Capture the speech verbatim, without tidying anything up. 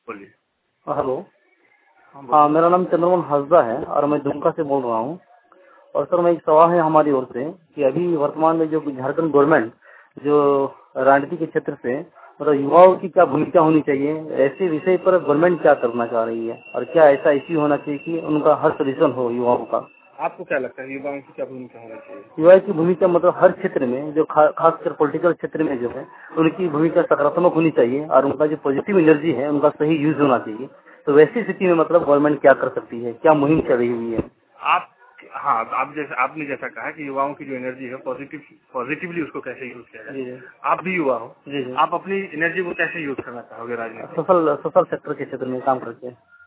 बोलिए। हेलो। हाँ हाँ, बोलिए। मेरा नाम चंद्रमोहन हंसदा है और मैं दुमका से बोल रहा हूँ। और सर, मैं एक सवाल है हमारी ओर से कि अभी वर्तमान में जो झारखंड गवर्नमेंट जो राजनीति के क्षेत्र से मतलब युवाओं की क्या भूमिका होनी चाहिए, ऐसे विषय पर गवर्नमेंट क्या करना चाह रही है और क्या ऐसा इश्यू होना चाहिए कि उनका हर सोल्यूशन हो युवाओं का। आपको क्या लगता है युवाओं की क्या भूमिका होना चाहिए? युवा की भूमिका मतलब हर क्षेत्र में जो खा, खासकर पॉलिटिकल क्षेत्र में जो है उनकी भूमिका सकारात्मक होनी चाहिए और उनका जो पॉजिटिव एनर्जी है उनका सही यूज होना चाहिए। तो वैसी स्थिति में मतलब गवर्नमेंट क्या कर सकती है, क्या मुहिम चल रही हुई है? आप हाँ आप जैसे आपने जैसा कहा कि युवाओं की जो एनर्जी है पॉजिटिव पॉजिटिवली उसको कैसे यूज किया जाए। जी जी आप भी युवा हो, जी जी आप अपनी एनर्जी को कैसे यूज करना चाहोगे राजनीति? सोशल सोशल सेक्टर के क्षेत्र में काम करके।